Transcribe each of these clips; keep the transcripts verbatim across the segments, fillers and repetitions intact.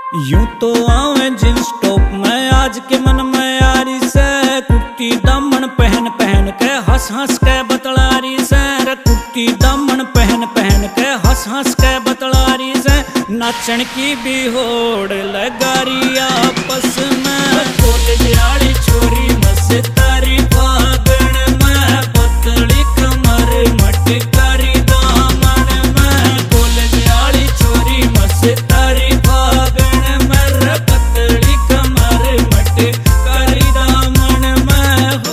यूं तो आवे जींस टॉप में आज के मन में यारी से, कुर्ती दामन पहन पहन के हंस हंस के बतलारी से, रे कुर्ती दामन पहन पहन के हंस हंस के बतलारी से, नाचन की भी होड़ लगारी आपस में। कॉलेज वाली छोरी मस्तारी फागण में, पतली कमर मटकारी दामन में, कॉलेज वाली छोरी मस्तारी फागण में, रे पतली कमर मटकारी दामन में हो।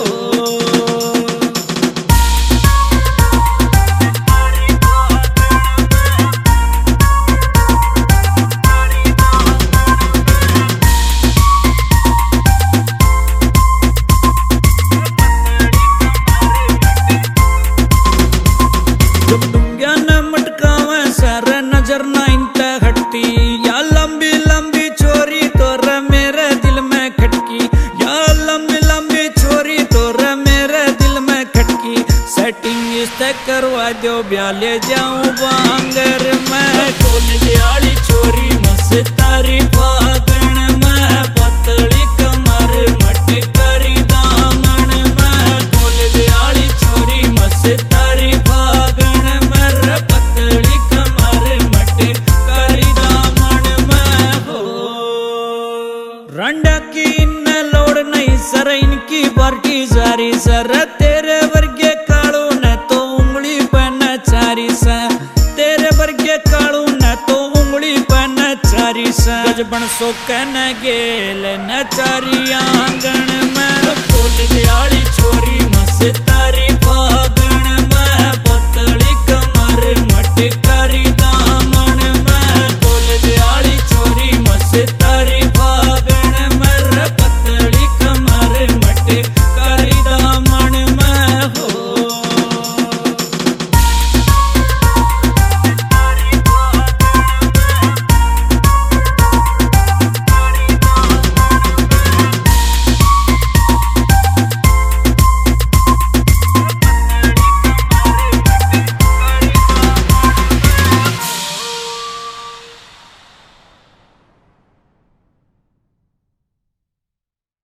नजर ना इंता हटती या लंबी लंबी छोरी तो रे मेरे दिल में खटकी, या लंबी लंबी छोरी तो रे मेरे दिल में खटकी, सेटिंग इससे करवा दो ब्याह ले जाऊं बांगर में। कॉलेज वाली छोरी मस्तारी फागण में, पतली कमर मटकारी दामन में, कॉलेज वाली छोरी मस्तारी फागण में, रे पतली रंडा की इन लोड़ नहीं सर, इनकी पार्टी सारी सर, तेरे वर्गे कालू न तो उंगली पन चारी सा, तेरे वर्गे कालू न तो उंगली पन चारी सा, गजबन सो कन गेल न चारी आंगन में। कॉलेज वाली छोरी मस्त